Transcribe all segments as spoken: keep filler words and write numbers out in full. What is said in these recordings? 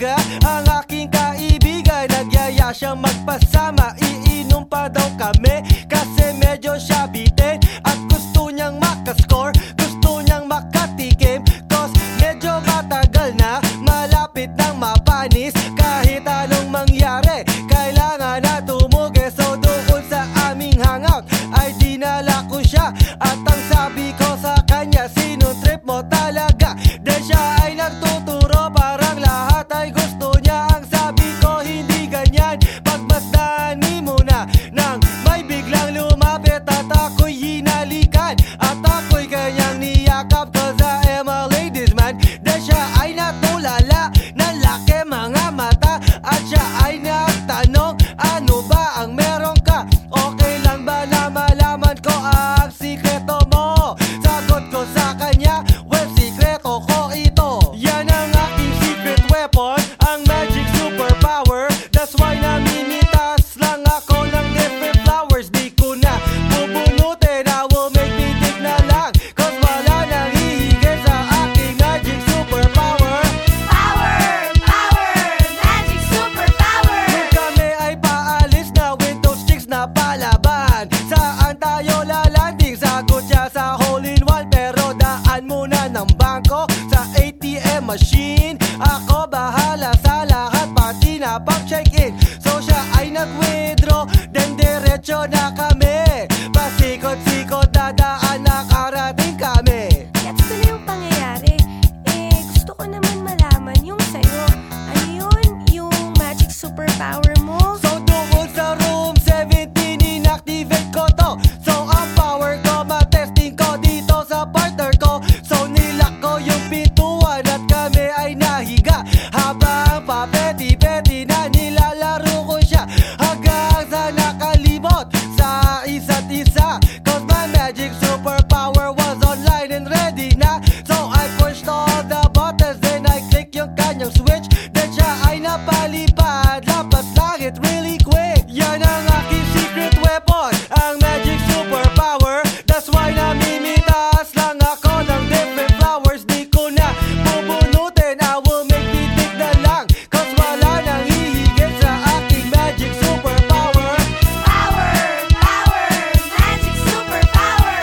umaga, ang aking kaibigan nagyaya siyang magpasama. Iinom pa daw kami kasi medyo siya bitin at gusto niyang makascore, gusto niyang makatikim. Cause medyo matagal na, malapit nang mapanis. Kahit anong mangyari, kailangan na tumugi. So doon sa aming hangout ay dinala ko siya at ang sabi ko sa kanya, sinong trip mo talaga? Then siya ay nagtuturo, parang lahat ay gusto niya. Ang sabi ko, hindi ganyan, pagmasdani mo na nang may biglang lumapit at ako'y hinalikan at ako'y kanyang niyakap. Cause I am a ladies man. Then siya ay natulala, nalaki mga mata at siya ay nagtanong, ano ba ang meron ka? Okay lang ba na malaman ko ang sikreto mo? Sagot ko sa kanya, well, sikreto ko ito. Yan ang aking secret weapon, ang magic superpower. That's why namimitas lang ako ng different flowers. Di ko na bubunutin, I will make me think na lang. Cause wala nang hihigit sa aking magic superpower. Power! Power! Magic superpower! Nung kami ay paalis na, with those chicks na palaban, saan tayo lalanding? Sagot siya sa hole-in-one, pero daan muna ng bangko sa A T M machine. Ako bahala sa lahat, pati na pag-check-in. So siya ay nag-withdraw, then diretso na kami. Pasikot-sikot na daan, nakarating kami. Gets ko na yung pangyayari. Eh, gusto ko naman malaman yung sa'yo. Ano yun? Yung magic superpower mo? So doon sa room seventeen, inactivate ko to. So ang power ko, matesting ko dito sa partner ko. So nilak ko yung pintuan at kami ay nahiga, habang papeti-peti na nilalaro ko siya, hanggang sa nakalimot sa isa't isa. Cause my magic superpower was online and ready na. So I pushed all the buttons, then I click yung kanyang switch. Then siya ay napalipad, lapas langit really quick. Yan ang aking secret weapon, ang magic superpower. That's why namimitas lang ako ng different flowers. Di ko na bubunutin, I will make me think na lang. Cause wala nang hihigit sa aking magic superpower. Power! Power! Magic superpower!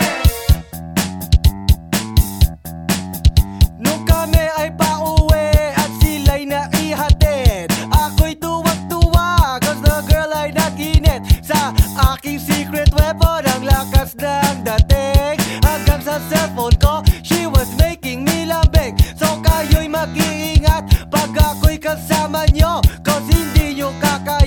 Nung kami ay pauwi at sila'y naihatid, ako'y tuwag-tuwa cause the girl ay naginit sa aking secret weapon. Ang lakas ng dating, hanggang sa cellphone ko, she was making me lambing. So kayo'y mag-iingat pag ako'y kasama nyo, cause hindi nyo kaka